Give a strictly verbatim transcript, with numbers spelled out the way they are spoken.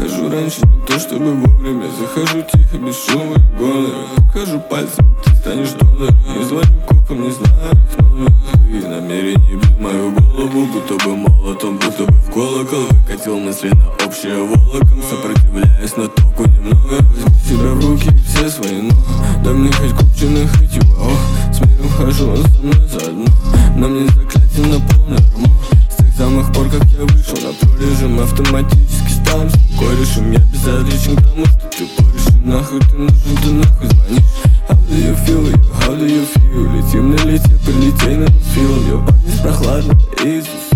Прихожу раньше, не то чтобы вовремя. Захожу тихо, без шума и гонора. Покажу пальцем, ты станешь донором. Не звоню копам, не знаю их номер. Твои намерения бьют мою голову, будто бы молотом, будто бы в колокол. Выкатил мысли на общее волоком, сопротивляясь, но толку немного. Возьми себя в руки и все свои но. Дай мне хоть купчины, хоть его ох. С миром хожу, он со мной заодно. На мне заклятие на полный армор. С тех самых пор, как я вышел на прорежим, автоматически стал корешем. Я безразличен к тому, что ты порешь. И нахуй ты нужен, ты нахуй звонишь. How do you feel, yo? How do you feel? Летим на лете, прилетей на фил, yo. Парни с прохладного Иисус.